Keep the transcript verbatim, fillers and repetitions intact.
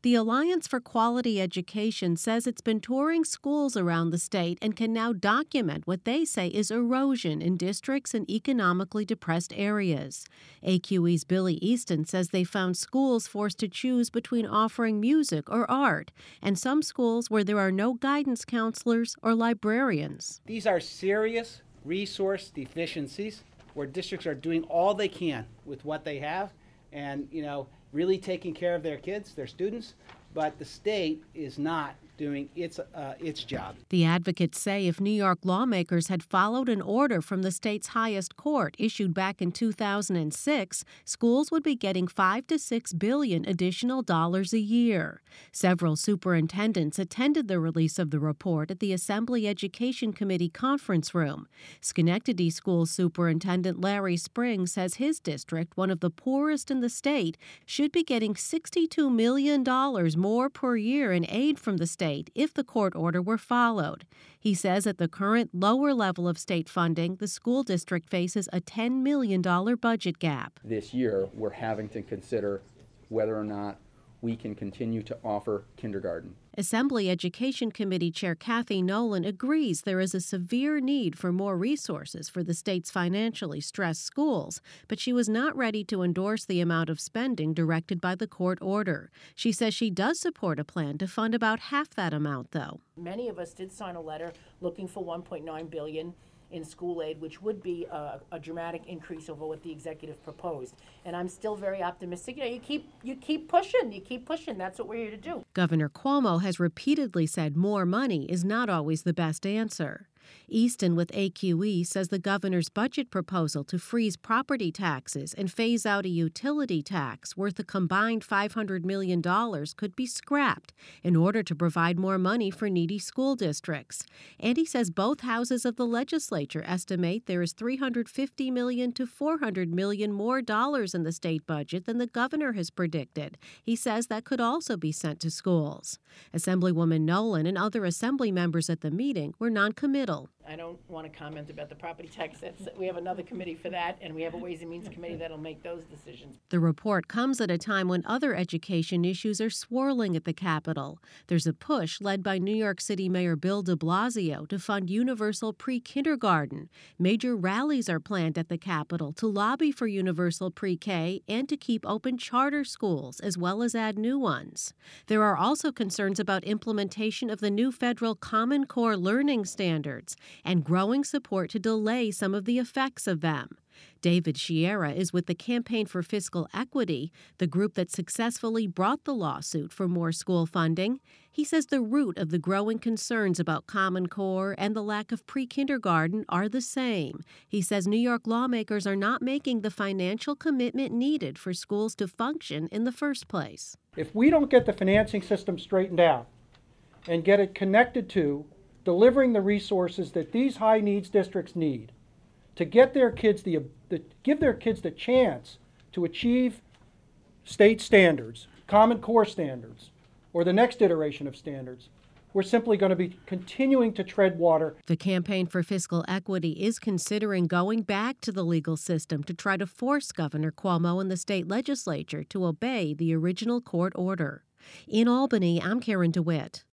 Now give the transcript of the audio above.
The Alliance for Quality Education says it's been touring schools around the state and can now document what they say is erosion in districts in economically depressed areas. A Q E's Billy Easton says they found schools forced to choose between offering music or art, and some schools where there are no guidance counselors or librarians. These are serious resource deficiencies where districts are doing all they can with what they have and, you know, really taking care of their kids, their students, but the state is not doing its uh, its job. The advocates say if New York lawmakers had followed an order from the state's highest court issued back in two thousand six, schools would be getting five to six billion additional dollars a year. Several superintendents attended the release of the report at the Assembly Education Committee conference room. Schenectady School Superintendent Larry Spring says his district, one of the poorest in the state, should be getting sixty-two million dollars more per year in aid from the state if the court order were followed. He says at the current lower level of state funding, the school district faces a ten million dollars budget gap. This year, we're having to consider whether or not we can continue to offer kindergarten. Assembly Education Committee Chair Kathy Nolan agrees there is a severe need for more resources for the state's financially stressed schools, but she was not ready to endorse the amount of spending directed by the court order. She says she does support a plan to fund about half that amount, though. Many of us did sign a letter looking for one point nine billion dollars in school aid, which would be a, a dramatic increase over what the executive proposed. And I'm still very optimistic. You know, you keep you keep pushing, you keep pushing. That's what we're here to do. Governor Cuomo has repeatedly said more money is not always the best answer. Easton with A Q E says the governor's budget proposal to freeze property taxes and phase out a utility tax worth a combined five hundred million dollars could be scrapped in order to provide more money for needy school districts. And he says both houses of the legislature estimate there is three hundred fifty million dollars to four hundred million dollars more dollars in the state budget than the governor has predicted. He says that could also be sent to schools. Assemblywoman Nolan and other assembly members at the meeting were noncommittal. I don't want to comment about the property tax. That's, we have another committee for that, and we have a Ways and Means Committee that'll make those decisions. The report comes at a time when other education issues are swirling at the Capitol. There's a push led by New York City Mayor Bill de Blasio to fund universal pre-kindergarten. Major rallies are planned at the Capitol to lobby for universal pre-K and to keep open charter schools as well as add new ones. There are also concerns about implementation of the new federal Common Core learning standards and growing support to delay some of the effects of them. David Sciarra is with the Campaign for Fiscal Equity, the group that successfully brought the lawsuit for more school funding. He says the root of the growing concerns about Common Core and the lack of pre-kindergarten are the same. He says New York lawmakers are not making the financial commitment needed for schools to function in the first place. If we don't get the financing system straightened out and get it connected to delivering the resources that these high needs districts need to get their kids the, the give their kids the chance to achieve state standards, Common Core standards, or the next iteration of standards, we're simply going to be continuing to tread water. The Campaign for Fiscal Equity is considering going back to the legal system to try to force Governor Cuomo and the state legislature to obey the original court order. In Albany, I'm Karen DeWitt.